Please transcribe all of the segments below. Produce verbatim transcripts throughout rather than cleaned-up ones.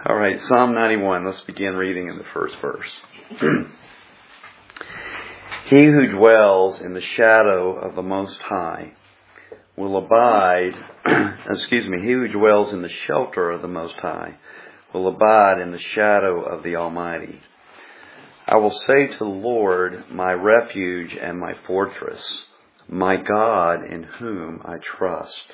All right, Psalm ninety-one. Let's begin reading in the first verse. He who dwells in the shadow of the Most High will abide, excuse me, he who dwells in the shelter of the Most High will abide in the shadow of the Almighty. I will say to the Lord, my refuge and my fortress, my God in whom I trust.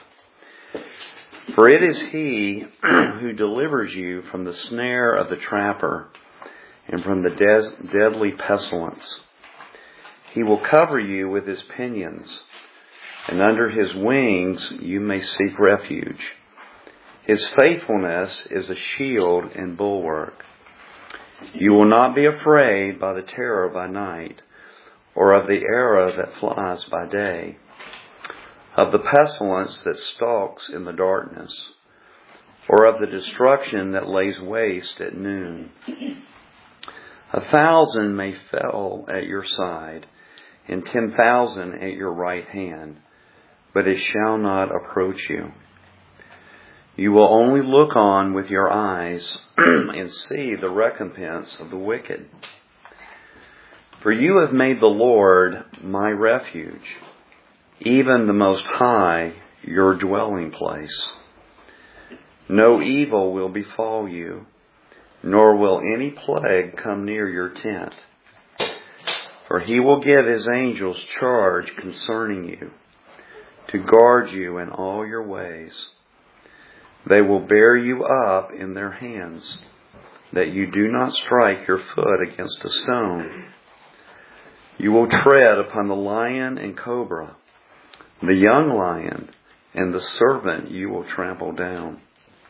For it is He who delivers you from the snare of the trapper and from the de- deadly pestilence. He will cover you with His pinions, and under His wings you may seek refuge. His faithfulness is a shield and bulwark. You will not be afraid by the terror by night, or of the arrow that flies by day, of the pestilence that stalks in the darkness, or of the destruction that lays waste at noon. A thousand may fall at your side, and ten thousand at your right hand, but it shall not approach you. You will only look on with your eyes and see the recompense of the wicked. For you have made the Lord my refuge, even the Most High, your dwelling place. No evil will befall you, nor will any plague come near your tent. For He will give His angels charge concerning you, to guard you in all your ways. They will bear you up in their hands, that you do not strike your foot against a stone. You will tread upon the lion and cobra, the young lion, and the serpent you will trample down.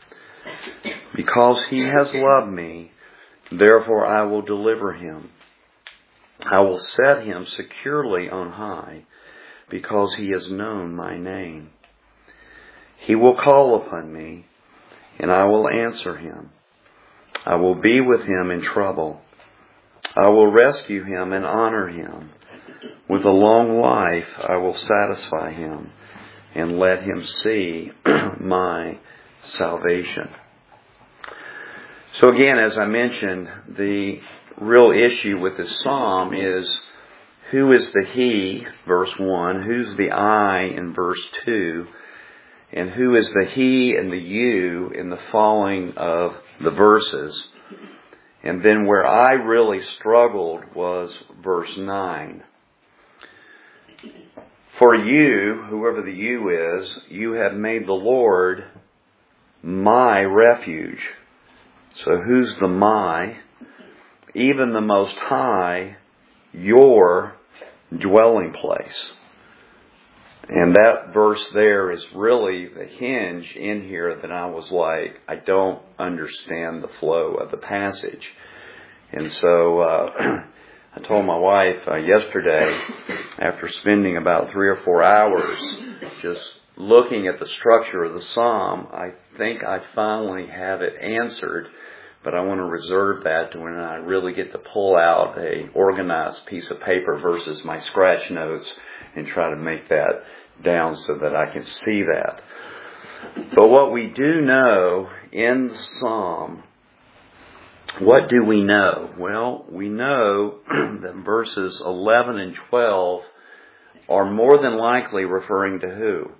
Because He has loved me, therefore I will deliver Him. I will set Him securely on high, because He has known my name. He will call upon me, and I will answer Him. I will be with him in trouble. I will rescue him and honor him. With a long life I will satisfy him and let him see my salvation. So again, as I mentioned, the real issue with this psalm is who is the He, verse one, who's the I in verse two, and who is the He and the you in the following of the verses. And then where I really struggled was verse nine. For you, whoever the you is, you have made the Lord my refuge. So who's the my? Even the Most High, your dwelling place. And that verse there is really the hinge in here that I was like, I don't understand the flow of the passage. And so uh, I told my wife uh, yesterday, after spending about three or four hours just looking at the structure of the psalm, I think I finally have it answered. But I want to reserve that to when I really get to pull out a organized piece of paper versus my scratch notes and try to make that down so that I can see that. But what we do know in the psalm, what do we know? Well, we know that verses eleven and twelve are more than likely referring to who?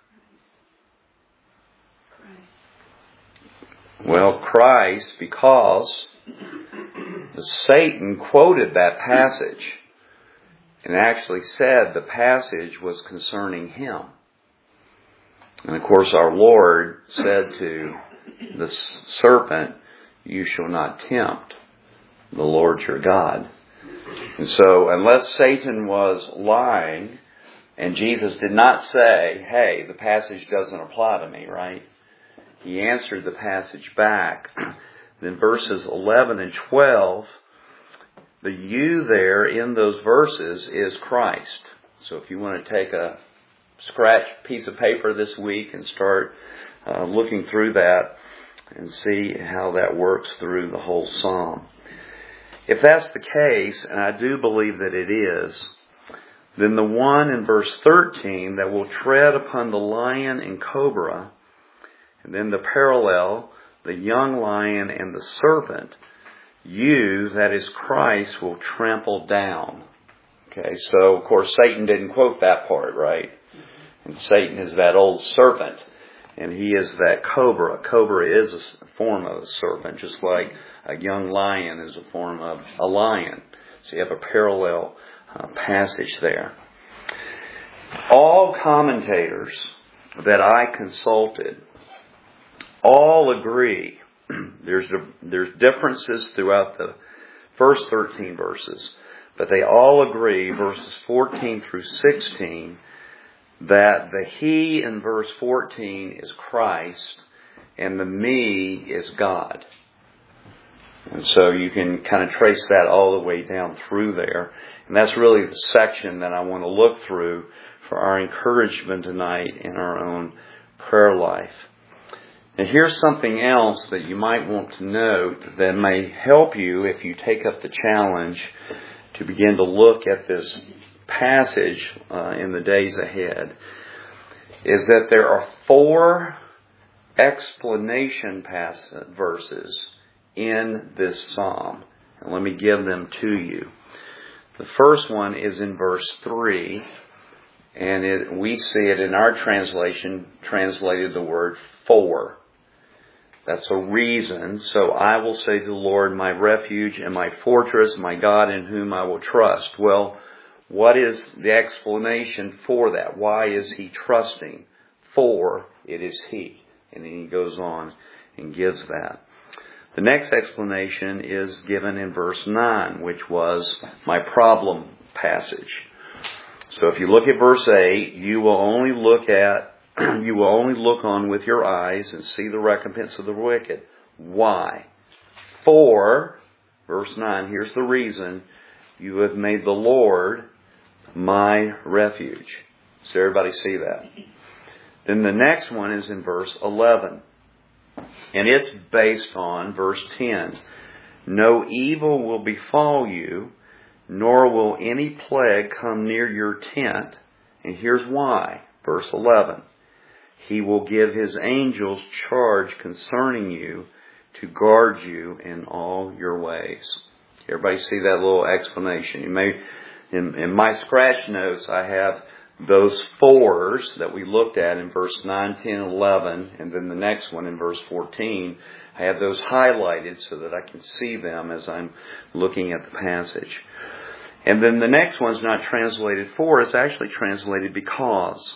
Well, Christ, because Satan quoted that passage and actually said the passage was concerning him. And of course our Lord said to the serpent, you shall not tempt the Lord your God. And so unless Satan was lying, and Jesus did not say, hey, the passage doesn't apply to me, right? He answered the passage back. Then verses eleven and twelve, the you there in those verses is Christ. So if you want to take a scratch piece of paper this week and start uh, looking through that and see how that works through the whole psalm. If that's the case, and I do believe that it is, then the one in verse thirteen that will tread upon the lion and cobra, and then the parallel, the young lion and the serpent, you, that is Christ, will trample down. Okay, so of course Satan didn't quote that part, right? And Satan is that old serpent, and he is that cobra. A cobra is a form of a serpent, just like a young lion is a form of a lion. So you have a parallel uh, passage there. All commentators that I consulted all agree. There's there's differences throughout the first thirteen verses, but they all agree, verses fourteen through sixteen, that the he in verse fourteen is Christ and the me is God. And so you can kind of trace that all the way down through there. And that's really the section that I want to look through for our encouragement tonight in our own prayer life. And here's something else that you might want to note that may help you if you take up the challenge to begin to look at this passage uh, in the days ahead, is that there are four explanation pass- verses in this psalm. And let me give them to you. The first one is in verse three, and it, we see it in our translation, translated the word for. That's a reason. So I will say to the Lord, my refuge and my fortress, my God in whom I will trust. Well, what is the explanation for that? Why is he trusting? For it is he. And then he goes on and gives that. The next explanation is given in verse nine, which was my problem passage. So if you look at verse eight, you will only look at you will only look on with your eyes and see the recompense of the wicked. Why? For, verse nine, here's the reason, you have made the Lord my refuge. Does everybody see that? Then the next one is in verse eleven. And it's based on verse ten. No evil will befall you, nor will any plague come near your tent. And here's why. Verse eleven. He will give his angels charge concerning you to guard you in all your ways. Everybody see that little explanation? You may, in, in my scratch notes, I have those fours that we looked at in verse nine, ten, eleven, and then the next one in verse fourteen. I have those highlighted so that I can see them as I'm looking at the passage. And then the next one's not translated for, it's actually translated because.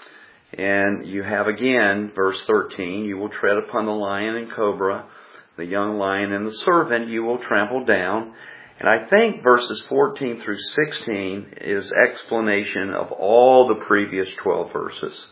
And you have again, verse thirteen, you will tread upon the lion and cobra, the young lion and the serpent you will trample down. And I think verses fourteen through sixteen is explanation of all the previous twelve verses.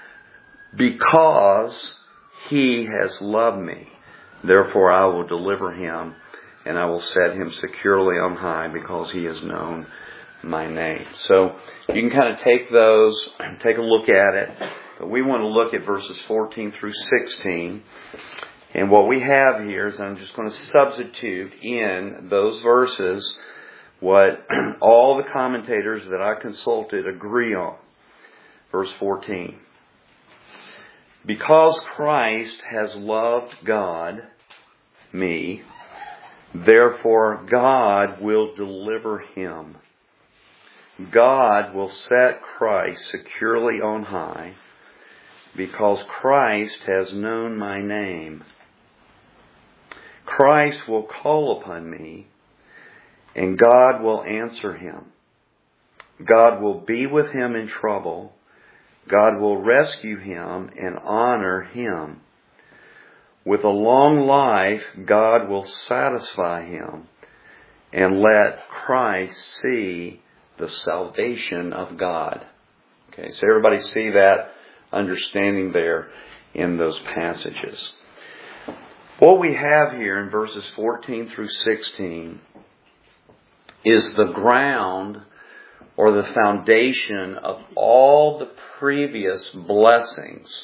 Because he has loved me, therefore I will deliver him, and I will set him securely on high because he has known my name. So you can kind of take those, take a look at it. But we want to look at verses fourteen through sixteen. And what we have here is I'm just going to substitute in those verses what all the commentators that I consulted agree on. Verse fourteen. Because Christ has loved God, me, therefore God will deliver him. God will set Christ securely on high because Christ has known my name. Christ will call upon me and God will answer him. God will be with him in trouble. God will rescue him and honor him. With a long life, God will satisfy him and let Christ see the salvation of God. Okay, so everybody see that understanding there in those passages. What we have here in verses fourteen through sixteen is the ground or the foundation of all the previous blessings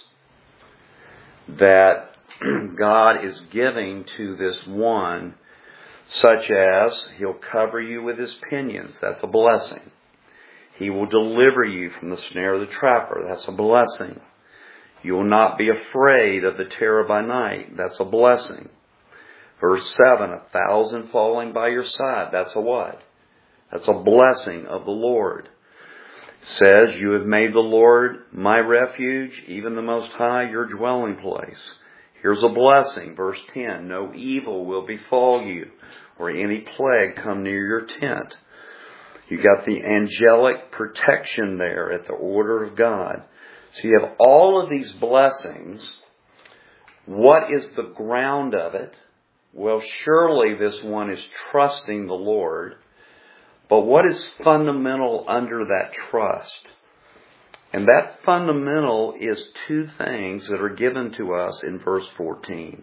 that God is giving to this one, such as he'll cover you with his pinions. That's a blessing. He will deliver you from the snare of the trapper. That's a blessing. You will not be afraid of the terror by night. That's a blessing. Verse seven, a thousand falling by your side. That's a what? That's a blessing of the Lord. It says, you have made the Lord my refuge, even the Most High, your dwelling place. Here's a blessing. Verse ten, no evil will befall you, or any plague come near your tent. You got the angelic protection there at the order of God. So you have all of these blessings. What is the ground of it? Well, surely this one is trusting the Lord. But what is fundamental under that trust? And that fundamental is two things that are given to us in verse fourteen.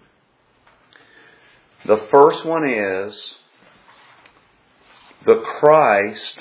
The first one is the Christ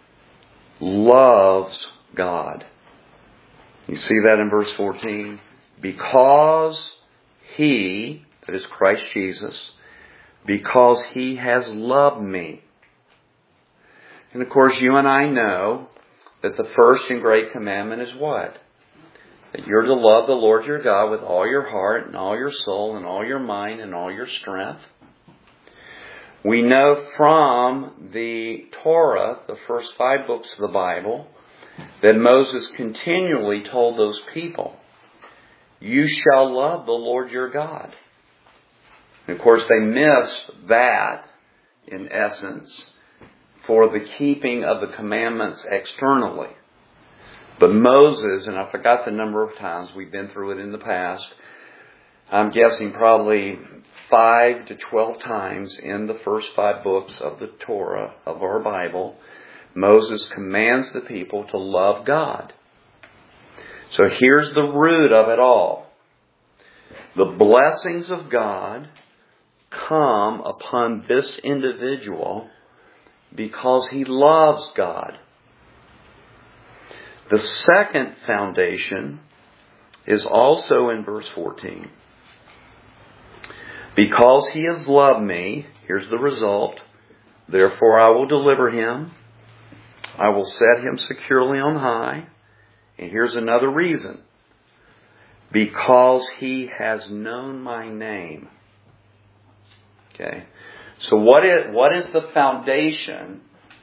loves God. You see that in verse fourteen? Because He, that is Christ Jesus, because He has loved me. And of course, you and I know that the first and great commandment is what? That you're to love the Lord your God with all your heart and all your soul and all your mind and all your strength. We know from the Torah, the first five books of the Bible, that Moses continually told those people, you shall love the Lord your God. And of course, they missed that, in essence, for the keeping of the commandments externally. But Moses, and I forgot the number of times, we've been through it in the past, I'm guessing probably five to twelve times in the first five books of the Torah, of our Bible, Moses commands the people to love God. So here's the root of it all. The blessings of God come upon this individual because he loves God. The second foundation is also in verse fourteen. Because he has loved me, here's the result, therefore I will deliver him. I will set him securely on high. And here's another reason. Because he has known my name. Okay. So what is, what is the foundation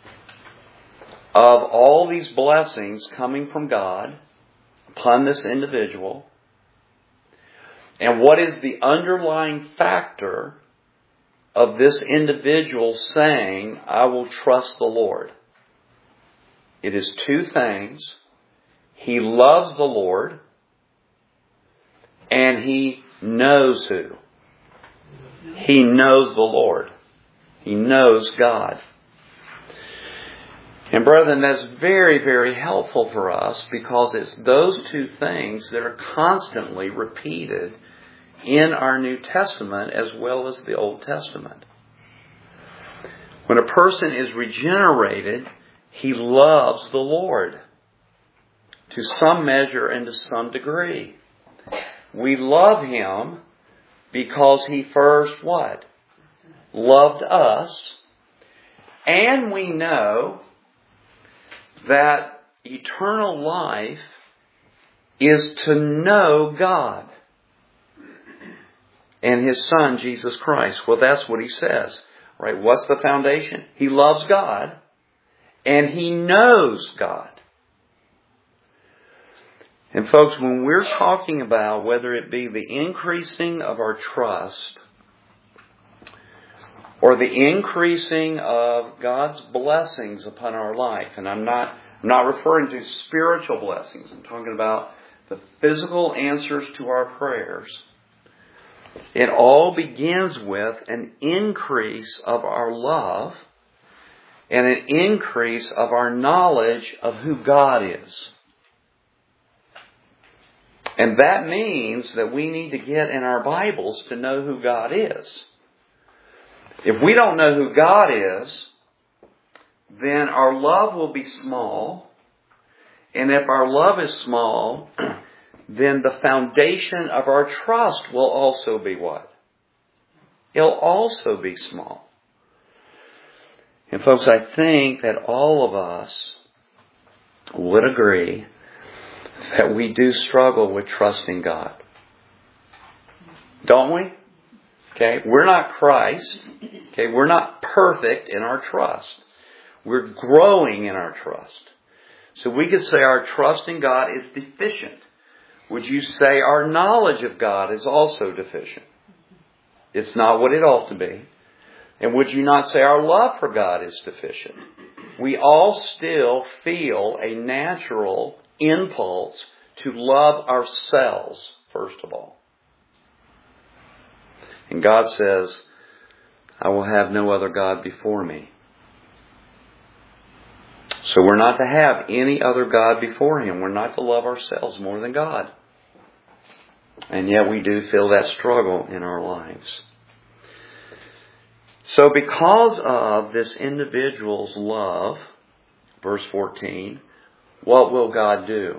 of all these blessings coming from God upon this individual? And what is the underlying factor of this individual saying, I will trust the Lord? It is two things. He loves the Lord, and he knows who? He knows the Lord. He knows God. And brethren, that's very, very helpful for us because it's those two things that are constantly repeated in our New Testament as well as the Old Testament. When a person is regenerated, he loves the Lord to some measure and to some degree. We love Him because He first what? Loved us. And we know that eternal life is to know God and His Son, Jesus Christ. Well, that's what He says. Right? What's the foundation? He loves God and He knows God. And folks, when we're talking about whether it be the increasing of our trust or the increasing of God's blessings upon our life, and I'm not, I'm not referring to spiritual blessings, I'm talking about the physical answers to our prayers, it all begins with an increase of our love and an increase of our knowledge of who God is. And that means that we need to get in our Bibles to know who God is. If we don't know who God is, then our love will be small. And if our love is small, then the foundation of our trust will also be what? It'll also be small. And folks, I think that all of us would agree that we do struggle with trusting God. Don't we? Okay, we're not Christ. Okay, we're not perfect in our trust. We're growing in our trust. So we could say our trust in God is deficient. Would you say our knowledge of God is also deficient? It's not what it ought to be. And would you not say our love for God is deficient? We all still feel a natural impulse to love ourselves, first of all. And God says, I will have no other God before me. So we're not to have any other God before Him. We're not to love ourselves more than God. And yet we do feel that struggle in our lives. So because of this individual's love, verse fourteen, what will God do?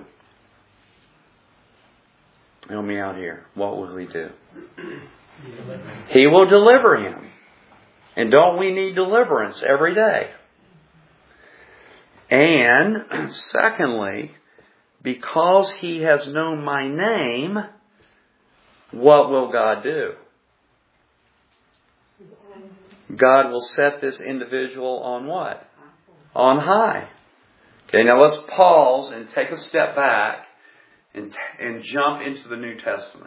Help me out here. What will He do? He will deliver him. And don't we need deliverance every day? And secondly, because He has known my name, what will God do? God will set this individual on what? On high. Okay, now let's pause and take a step back and, and jump into the New Testament.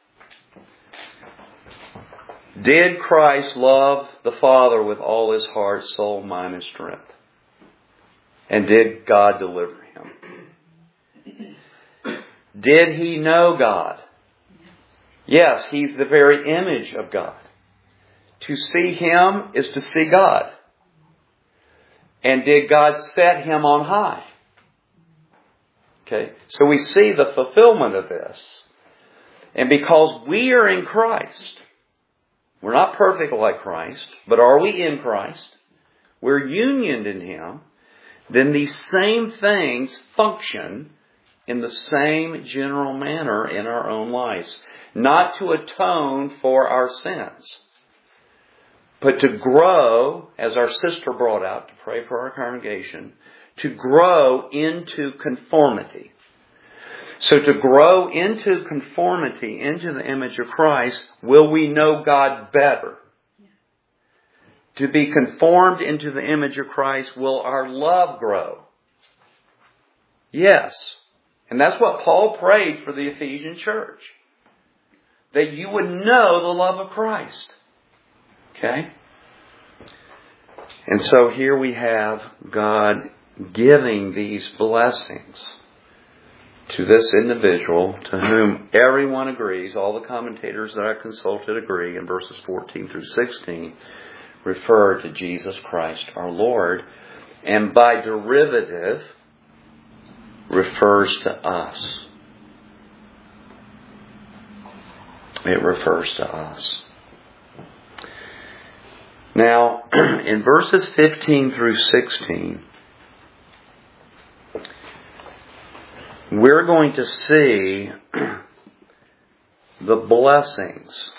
Did Christ love the Father with all His heart, soul, mind, and strength? And did God deliver Him? Did He know God? Yes, He's the very image of God. To see Him is to see God. And did God set Him on high? Okay, so we see the fulfillment of this. And because we are in Christ, we're not perfect like Christ, but are we in Christ? We're unioned in Him. Then these same things function in the same general manner in our own lives. Not to atone for our sins, but to grow, as our sister brought out to pray for our congregation, to grow into conformity. So to grow into conformity, into the image of Christ, will we know God better? To be conformed into the image of Christ, will our love grow? Yes. And that's what Paul prayed for the Ephesian church. That you would know the love of Christ. Okay? And so here we have God giving these blessings to this individual to whom everyone agrees, all the commentators that I consulted agree in verses fourteen through sixteen, refer to Jesus Christ our Lord, and by derivative refers to us. It refers to us. Now, in verses fifteen through sixteen, we're going to see the blessings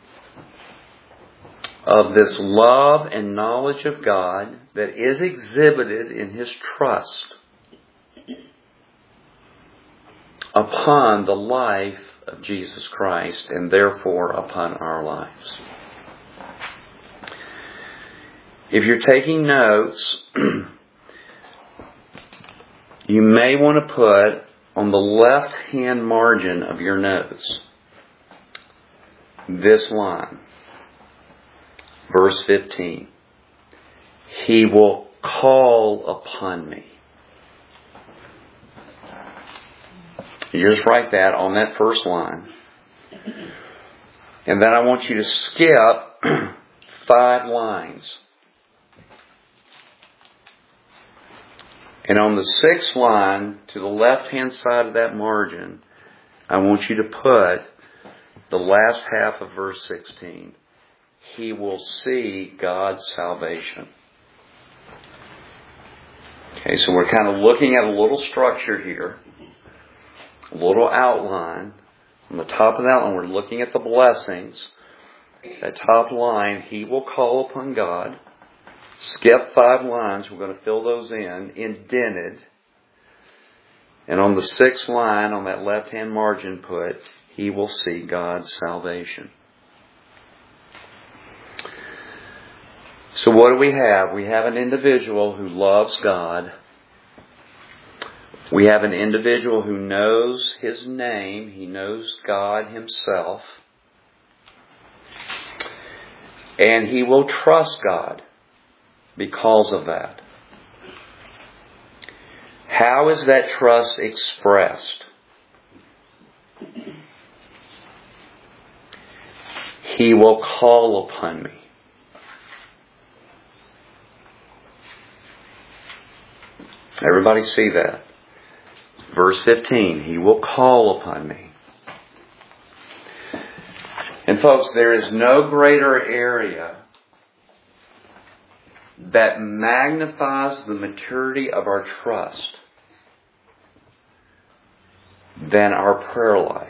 of this love and knowledge of God that is exhibited in His trust upon the life of Jesus Christ and therefore upon our lives. If you're taking notes, you may want to put on the left-hand margin of your notes this line. Verse fifteen. He will call upon me. You just write that on that first line. And then I want you to skip five lines. And on the sixth line, to the left-hand side of that margin, I want you to put the last half of verse sixteen. He will see God's salvation. Okay, so we're kind of looking at a little structure here. A little outline. On the top of that one, we're looking at the blessings. That top line, He will call upon God. Skip five lines. We're going to fill those in. Indented. And on the sixth line, on that left-hand margin put, he will see God's salvation. So what do we have? We have an individual who loves God. We have an individual who knows His name. He knows God Himself. And he will trust God because of that. How is that trust expressed? He will call upon me. Everybody see that? Verse fifteen, he will call upon me. And folks, there is no greater area that magnifies the maturity of our trust than our prayer life.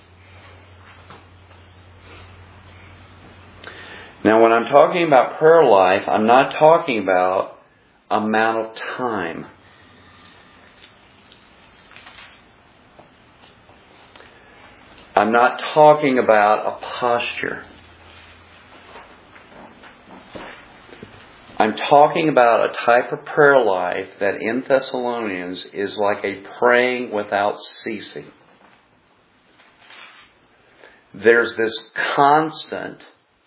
Now, when I'm talking about prayer life, I'm not talking about amount of time. I'm not talking about a posture. I'm talking about a type of prayer life that in Thessalonians is like a praying without ceasing. There's this constant,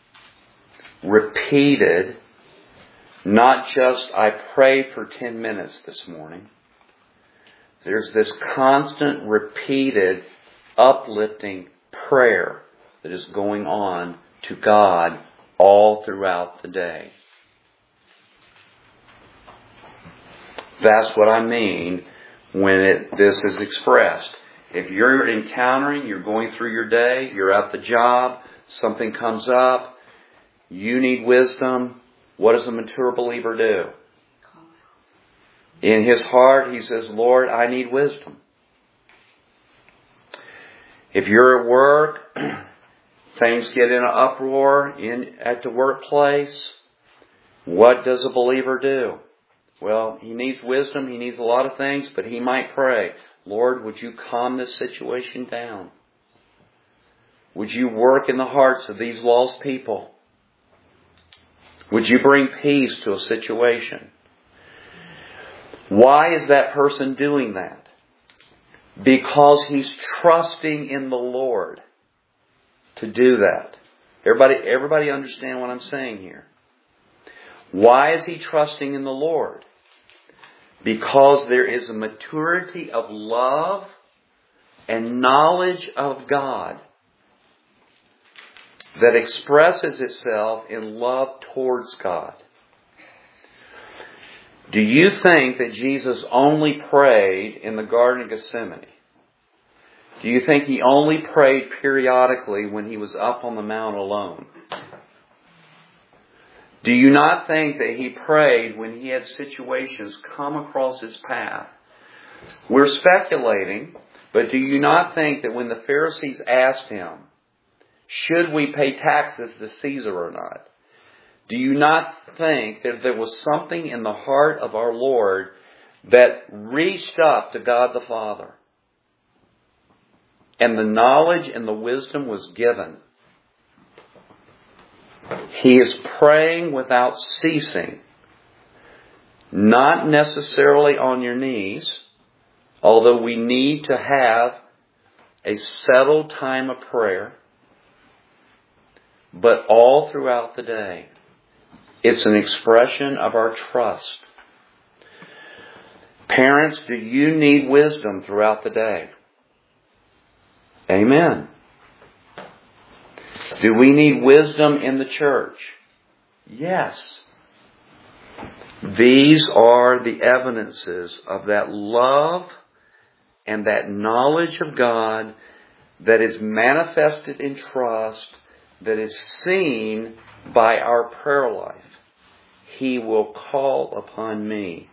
repeated, not just I prayed for ten minutes this morning. There's this constant, repeated, uplifting prayer that is going on to God all throughout the day. That's what I mean when it, this is expressed. If you're encountering, you're going through your day, you're at the job, something comes up, you need wisdom, what does a mature believer do? In his heart, he says, Lord, I need wisdom. If you're at work, things get in an uproar in at the workplace, what does a believer do? Well, he needs wisdom, he needs a lot of things, but he might pray, Lord, would you calm this situation down? Would you work in the hearts of these lost people? Would you bring peace to a situation? Why is that person doing that? Because he's trusting in the Lord to do that. Everybody, everybody understand what I'm saying here? Why is he trusting in the Lord? Because there is a maturity of love and knowledge of God that expresses itself in love towards God. Do you think that Jesus only prayed in the Garden of Gethsemane? Do you think He only prayed periodically when He was up on the mount alone? Do you not think that He prayed when He had situations come across His path? We're speculating, but do you not think that when the Pharisees asked Him, should we pay taxes to Caesar or not? Do you not think that there was something in the heart of our Lord that reached up to God the Father? And the knowledge and the wisdom was given. He is praying without ceasing. Not necessarily on your knees, although we need to have a settled time of prayer, but all throughout the day. It's an expression of our trust. Parents, do you need wisdom throughout the day? Amen. Do we need wisdom in the church? Yes. These are the evidences of that love and that knowledge of God that is manifested in trust, that is seen by our prayer life. He will call upon me.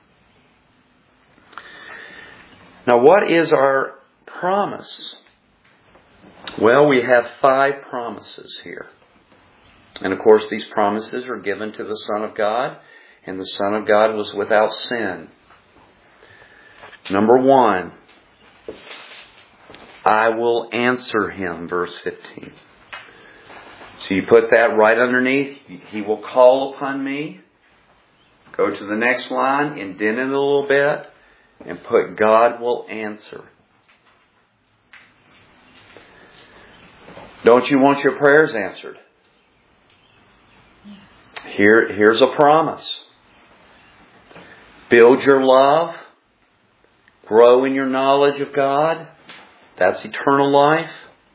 Now, what is our promise? Well, we have five promises here. And of course, these promises are given to the Son of God, and the Son of God was without sin. Number one, I will answer him, verse fifteen. So you put that right underneath. He will call upon me. Go to the next line, indent it a little bit, and put God will answer. Don't you want your prayers answered? Here, here's a promise. Build your love. Grow in your knowledge of God. That's eternal life.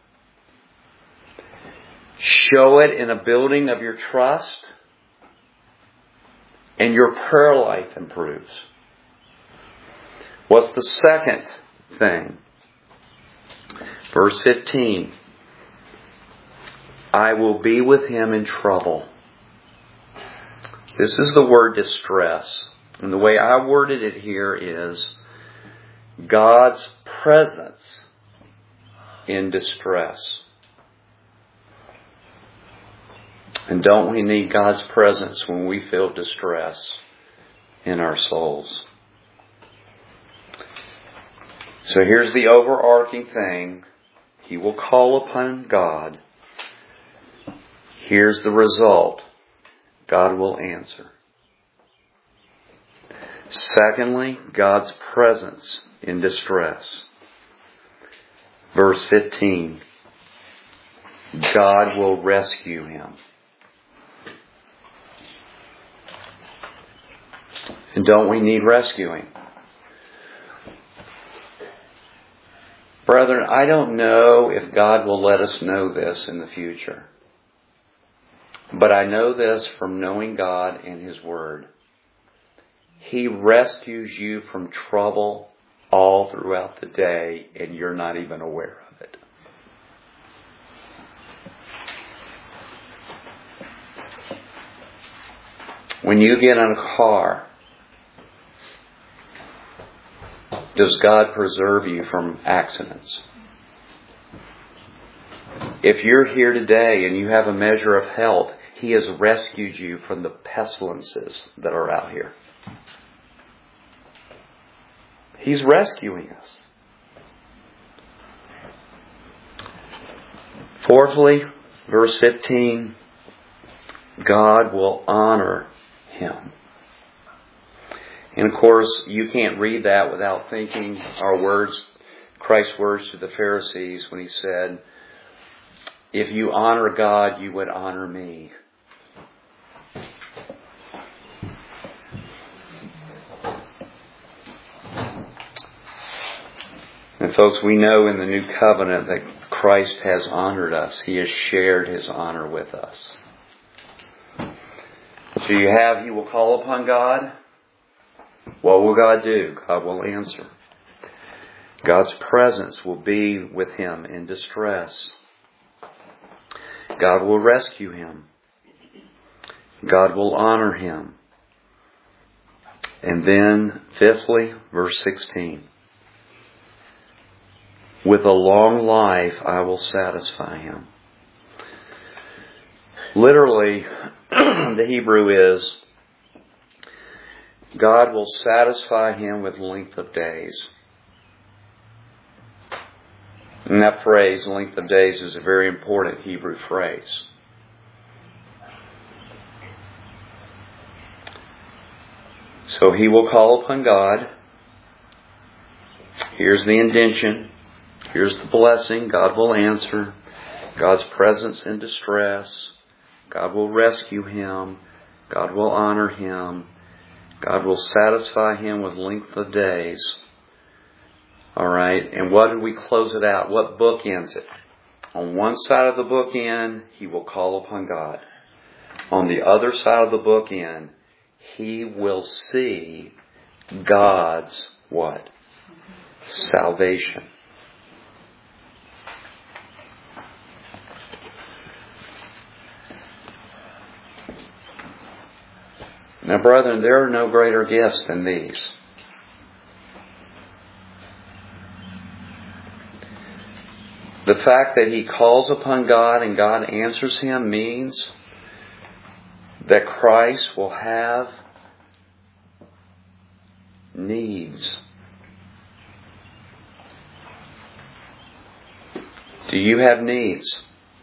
Show it in a building of your trust. And your prayer life improves. What's the second thing? Verse fifteen. I will be with him in trouble. This is the word distress. And the way I worded it here is God's presence in distress. And don't we need God's presence when we feel distress in our souls? So here's the overarching thing. He will call upon God. Here's the result. God will answer. Secondly, God's presence in distress. Verse fifteen. God will rescue him. And don't we need rescuing? Brethren, I don't know if God will let us know this in the future. But I know this from knowing God and His Word. He rescues you from trouble all throughout the day, and you're not even aware of it. When you get in a car, does God preserve you from accidents? If you're here today and you have a measure of health, He has rescued you from the pestilences that are out here. He's rescuing us. Fourthly, verse fifteen, God will honor him. And of course, you can't read that without thinking our words, Christ's words to the Pharisees when He said, if you honor God, you would honor me. And folks, we know in the New Covenant that Christ has honored us. He has shared His honor with us. So you have, He will call upon God. What will God do? God will answer. God's presence will be with him in distress. God will rescue him. God will honor him. And then, fifthly, verse sixteen. With a long life I will satisfy him. Literally, the Hebrew is, God will satisfy him with length of days. And that phrase, length of days, is a very important Hebrew phrase. So he will call upon God. Here's the indention. Here's the blessing. God will answer. God's presence in distress. God will rescue him. God will honor him. God will satisfy him with length of days. All right. And what did we close it out? What book ends it? On one side of the book end, he will call upon God. On the other side of the book end, he will see God's what? Salvation. Now, brethren, there are no greater gifts than these. The fact that he calls upon God and God answers him means that Christ will have needs. Do you have needs?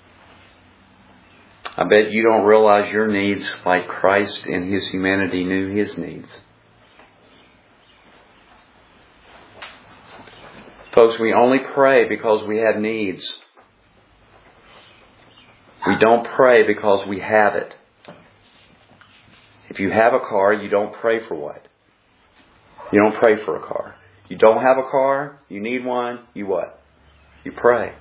I bet you don't realize your needs like Christ in His humanity knew His needs. Folks, we only pray because we have needs. We don't pray because we have it. If you have a car, you don't pray for what? You don't pray for a car. You don't have a car, you need one, you what? You pray.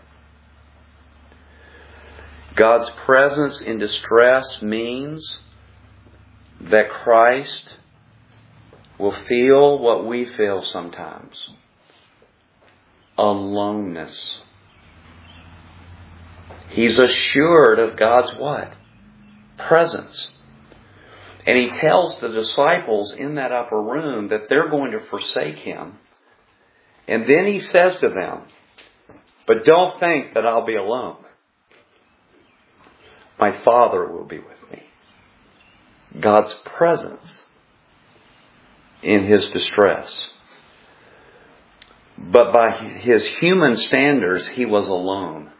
God's presence in distress means that Christ will feel what we feel sometimes. Aloneness. He's assured of God's what? Presence. And He tells the disciples in that upper room that they're going to forsake Him. And then He says to them, but don't think that I'll be alone. My Father will be with me. God's presence in His distress. But by His human standards, He was alone.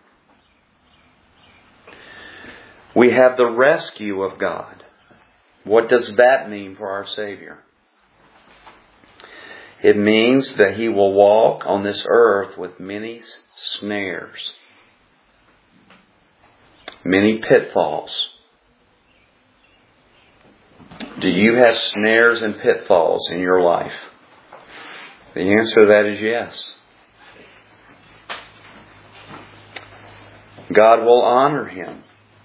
We have the rescue of God. What does that mean for our Savior? It means that He will walk on this earth with many snares, many pitfalls. Do you have snares and pitfalls in your life? The answer to that is yes. God will honor Him.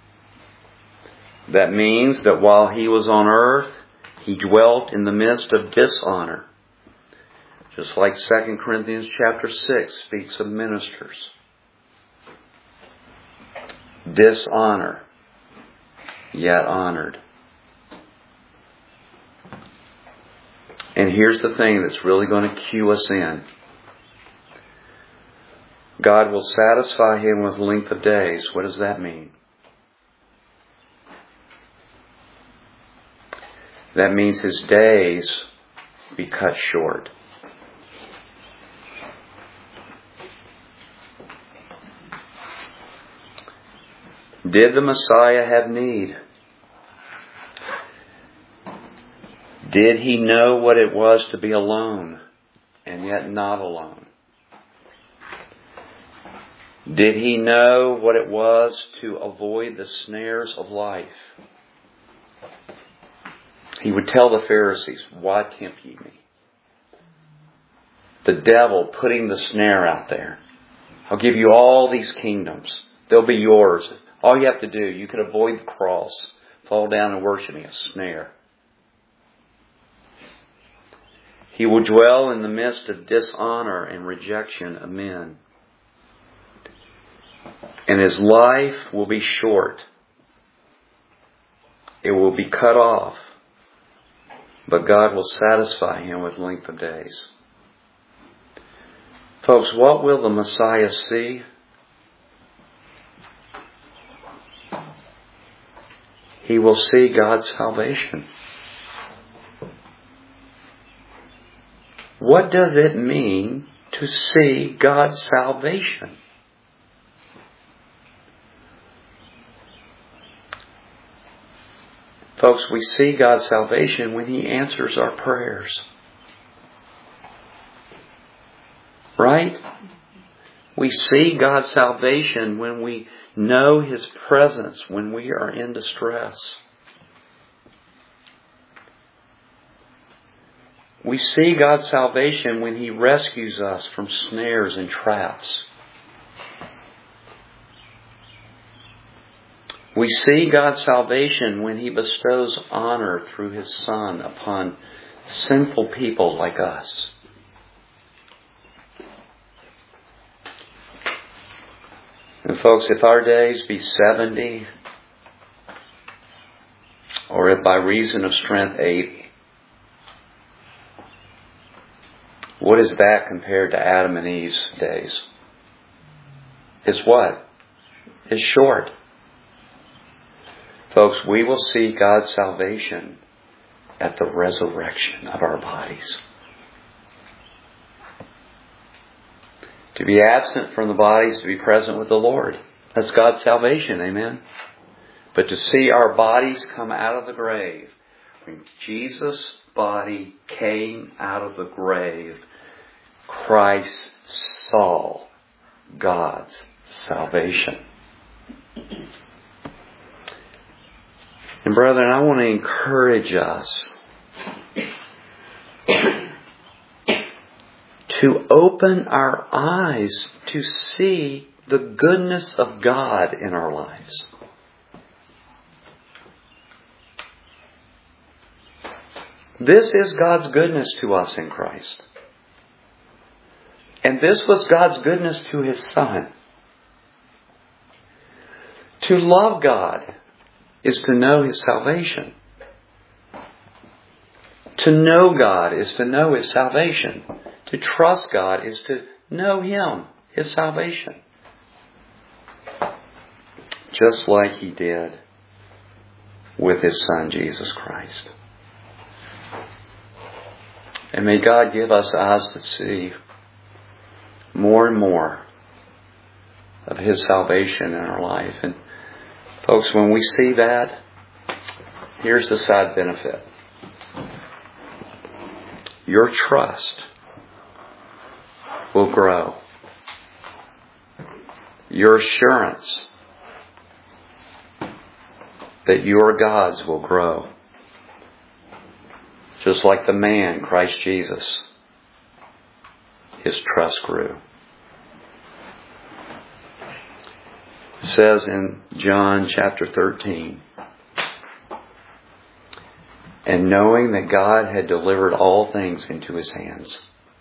That means that while He was on earth, He dwelt in the midst of dishonor. Just like Second Corinthians chapter six speaks of ministers. Dishonor, yet honored. And here's the thing that's really going to cue us in. God will satisfy him with length of days. What does that mean? That means his days be cut short. Did the Messiah have need? Did he know what it was to be alone and yet not alone? Did he know what it was to avoid the snares of life? He would tell the Pharisees, "Why tempt ye me?" The devil putting the snare out there. I'll give you all these kingdoms. They'll be yours. All you have to do, you can avoid the cross, fall down and worship me. A snare. He will dwell in the midst of dishonor and rejection of men. And his life will be short. It will be cut off. But God will satisfy him with length of days. Folks, what will the Messiah see? He will see God's salvation. What does it mean to see God's salvation? Folks, we see God's salvation when He answers our prayers. Right? We see God's salvation when we know His presence, when we are in distress. We see God's salvation when He rescues us from snares and traps. We see God's salvation when He bestows honor through His Son upon sinful people like us. And folks, if our days be seventy, or if by reason of strength eighty, what is that compared to Adam and Eve's days? It's what? It's short. Folks, we will see God's salvation at the resurrection of our bodies. To be absent from the body is to be present with the Lord. That's God's salvation, amen? But to see our bodies come out of the grave, when Jesus' body came out of the grave, Christ saw God's salvation. And brethren, I want to encourage us to open our eyes to see the goodness of God in our lives. This is God's goodness to us in Christ. And this was God's goodness to His Son. To love God is to know His salvation. To know God is to know His salvation. To trust God is to know Him, His salvation. Just like He did with His Son, Jesus Christ. And may God give us eyes to see more and more of His salvation in our life. And folks, when we see that, here's the side benefit. Your trust will grow. Your assurance that you are God's will grow. Just like the man, Christ Jesus, his trust grew. It says in John chapter thirteen, and knowing that God had delivered all things into His hands,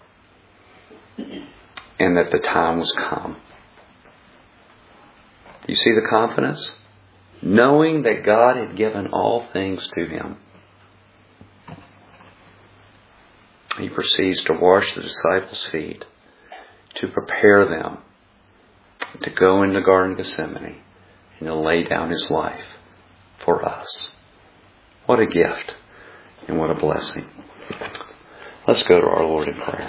and that the time was come. You see the confidence? Knowing that God had given all things to Him, He proceeds to wash the disciples' feet, to prepare them to go into the Garden of Gethsemane and to lay down His life for us. What a gift and what a blessing. Let's go to our Lord in prayer.